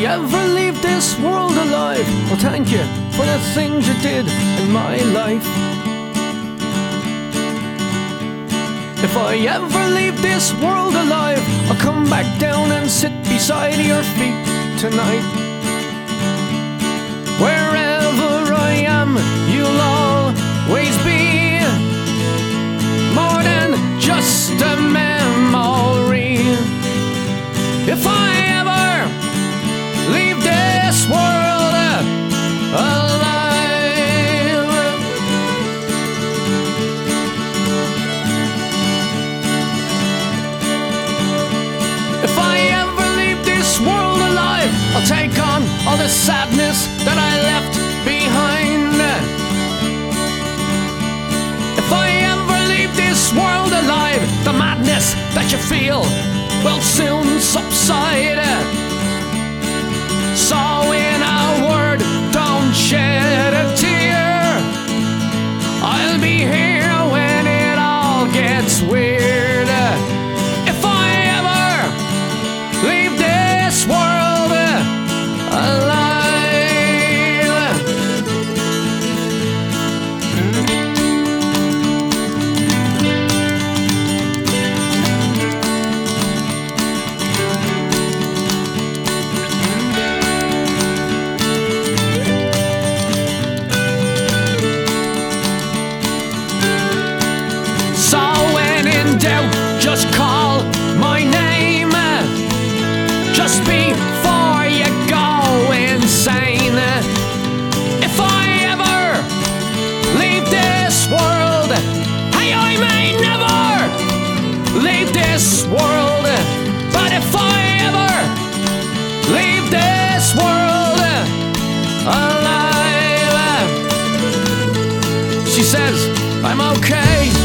ever leave this world alive, well, thank you for the things you did in my life. If I ever leave this world alive, I'll come back down and sit beside your feet tonight. Wherever I am, you'll always be more than just a memory. If I ever leave this world alive, if I ever leave this world alive, I'll take on all the sadness that I left behind. If I ever leave this world alive, the madness that you feel will soon subside. So in a word, don't shed a tear. I'll be here when it all gets weird. If I ever leave this world alive. Just call my name just before you go insane. If I ever leave this world, hey, I may never leave this world, but if I ever leave this world alive, she says I'm okay.